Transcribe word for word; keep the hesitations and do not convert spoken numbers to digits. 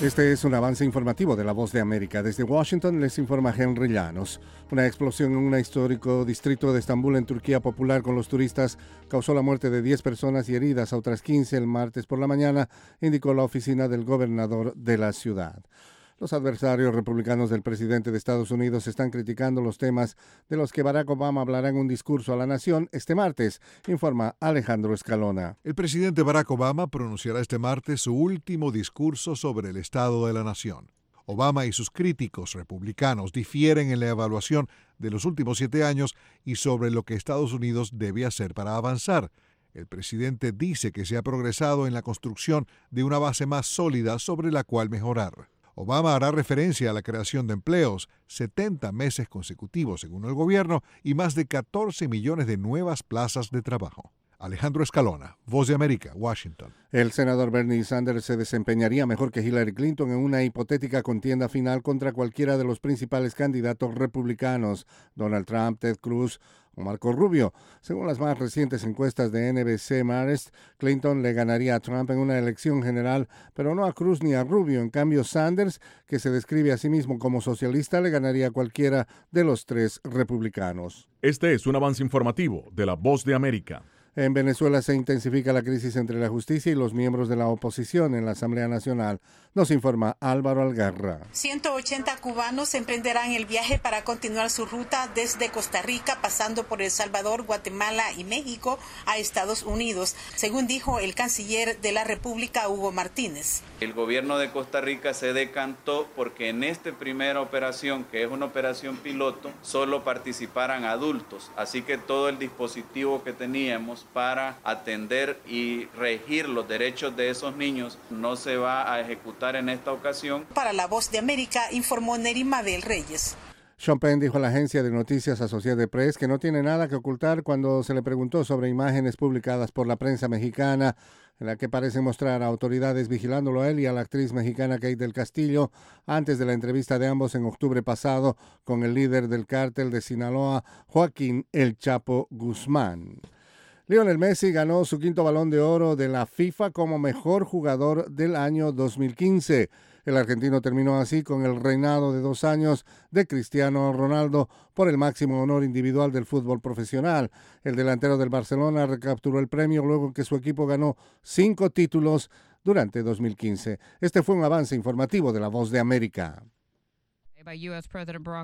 Este es un avance informativo de La Voz de América. Desde Washington les informa Henry Llanos. Una explosión en un histórico distrito de Estambul, en Turquía, popular con los turistas, causó la muerte de diez personas y heridas a otras quince el martes por la mañana, indicó la oficina del gobernador de la ciudad. Los adversarios republicanos del presidente de Estados Unidos están criticando los temas de los que Barack Obama hablará en un discurso a la nación este martes, informa Alejandro Escalona. El presidente Barack Obama pronunciará este martes su último discurso sobre el estado de la nación. Obama y sus críticos republicanos difieren en la evaluación de los últimos siete años y sobre lo que Estados Unidos debe hacer para avanzar. El presidente dice que se ha progresado en la construcción de una base más sólida sobre la cual mejorar. Obama hará referencia a la creación de empleos, setenta meses consecutivos según el gobierno y más de catorce millones de nuevas plazas de trabajo. Alejandro Escalona, Voz de América, Washington. El senador Bernie Sanders se desempeñaría mejor que Hillary Clinton en una hipotética contienda final contra cualquiera de los principales candidatos republicanos, Donald Trump, Ted Cruz o Marco Rubio. Según las más recientes encuestas de N B C Marist, Clinton le ganaría a Trump en una elección general, pero no a Cruz ni a Rubio. En cambio, Sanders, que se describe a sí mismo como socialista, le ganaría a cualquiera de los tres republicanos. Este es un avance informativo de La Voz de América. En Venezuela se intensifica la crisis entre la justicia y los miembros de la oposición en la Asamblea Nacional. Nos informa Álvaro Algarra. ciento ochenta cubanos emprenderán el viaje para continuar su ruta desde Costa Rica, pasando por El Salvador, Guatemala y México a Estados Unidos, según dijo el canciller de la República, Hugo Martínez. El gobierno de Costa Rica se decantó porque en esta primera operación, que es una operación piloto, solo participaran adultos. Así que todo el dispositivo que teníamos para atender y regir los derechos de esos niños no se va a ejecutar en esta ocasión. Para La Voz de América, informó Neri Mabel Reyes. Sean Penn dijo a la agencia de noticias Associated Press que no tiene nada que ocultar cuando se le preguntó sobre imágenes publicadas por la prensa mexicana en la que parecen mostrar a autoridades vigilándolo a él y a la actriz mexicana Kate del Castillo antes de la entrevista de ambos en octubre pasado con el líder del cártel de Sinaloa, Joaquín El Chapo Guzmán. Lionel Messi ganó su quinto Balón de Oro de la FIFA como mejor jugador del año dos mil quince. El argentino terminó así con el reinado de dos años de Cristiano Ronaldo por el máximo honor individual del fútbol profesional. El delantero del Barcelona recapturó el premio luego que su equipo ganó cinco títulos durante dos mil quince. Este fue un avance informativo de La Voz de América.